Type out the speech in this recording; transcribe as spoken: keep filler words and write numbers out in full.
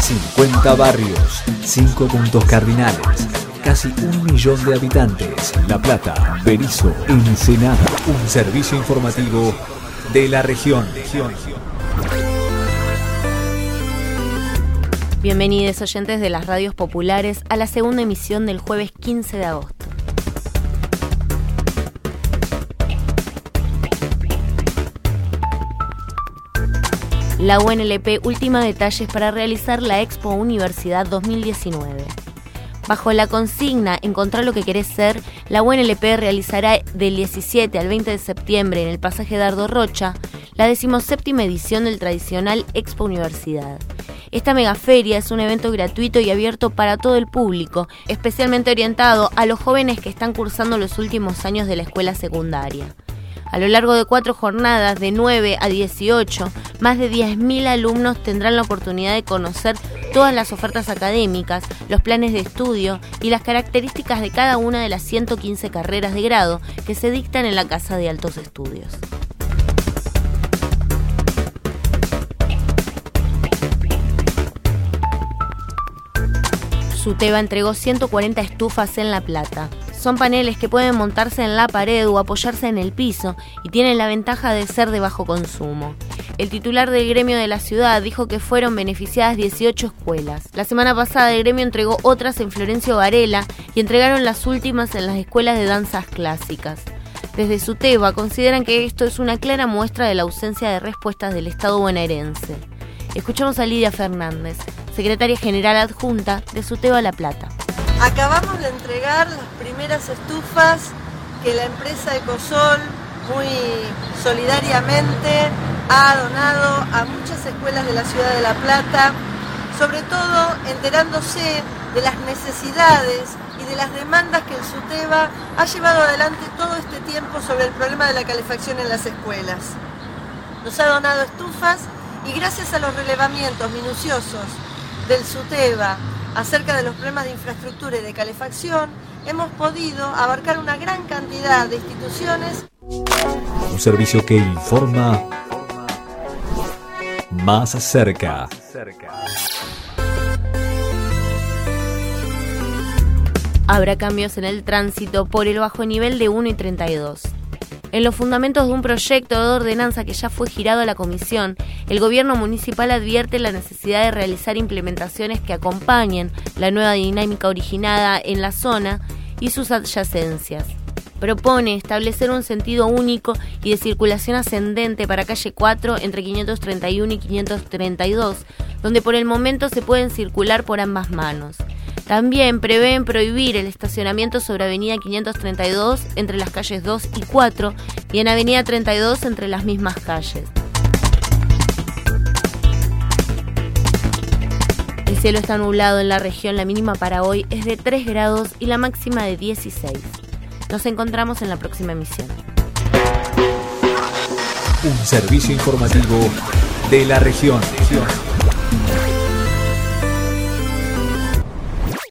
cincuenta barrios, cinco puntos cardinales, casi un millón de habitantes. La Plata, Berisso, Ensenada. Un servicio informativo de la región. Bienvenidos oyentes de las radios populares a la segunda emisión del jueves quince de agosto. La U N L P ultima detalles para realizar la Expo Universidad dos mil diecinueve. Bajo la consigna Encontrar lo que querés ser, la U N L P realizará del diecisiete al veinte de septiembre en el pasaje Dardo Rocha la decimoséptima edición del tradicional Expo Universidad. Esta megaferia es un evento gratuito y abierto para todo el público, especialmente orientado a los jóvenes que están cursando los últimos años de la escuela secundaria. A lo largo de cuatro jornadas, de nueve a dieciocho, más de diez mil alumnos tendrán la oportunidad de conocer todas las ofertas académicas, los planes de estudio y las características de cada una de las ciento quince carreras de grado que se dictan en la Casa de Altos Estudios. SUTEBA entregó ciento cuarenta estufas en La Plata. Son paneles que pueden montarse en la pared o apoyarse en el piso y tienen la ventaja de ser de bajo consumo. El titular del gremio de la ciudad dijo que fueron beneficiadas dieciocho escuelas. La semana pasada el gremio entregó otras en Florencio Varela y entregaron las últimas en las escuelas de danzas clásicas. Desde SUTEBA consideran que esto es una clara muestra de la ausencia de respuestas del Estado bonaerense. Escuchamos a Lidia Fernández, secretaria general adjunta de SUTEBA La Plata. Acabamos de entregar las primeras estufas que la empresa Ecosol muy solidariamente ha donado a muchas escuelas de la ciudad de La Plata, sobre todo enterándose de las necesidades y de las demandas que el SUTEBA ha llevado adelante todo este tiempo sobre el problema de la calefacción en las escuelas. Nos ha donado estufas y gracias a los relevamientos minuciosos del SUTEBA acerca de los problemas de infraestructura y de calefacción, hemos podido abarcar una gran cantidad de instituciones. Un servicio que informa más cerca. Habrá cambios en el tránsito por el bajo nivel de uno y treinta y dos. En los fundamentos de un proyecto de ordenanza que ya fue girado a la comisión, el gobierno municipal advierte la necesidad de realizar implementaciones que acompañen la nueva dinámica originada en la zona y sus adyacencias. Propone establecer un sentido único y de circulación ascendente para calle cuatro entre quinientos treinta y uno y quinientos treinta y dos, donde por el momento se pueden circular por ambas manos. También prevén prohibir el estacionamiento sobre avenida quinientos treinta y dos entre las calles dos y cuatro y en avenida treinta y dos entre las mismas calles. El cielo está nublado en la región, la mínima para hoy es de tres grados y la máxima de dieciséis. Nos encontramos en la próxima emisión. Un servicio informativo de la región.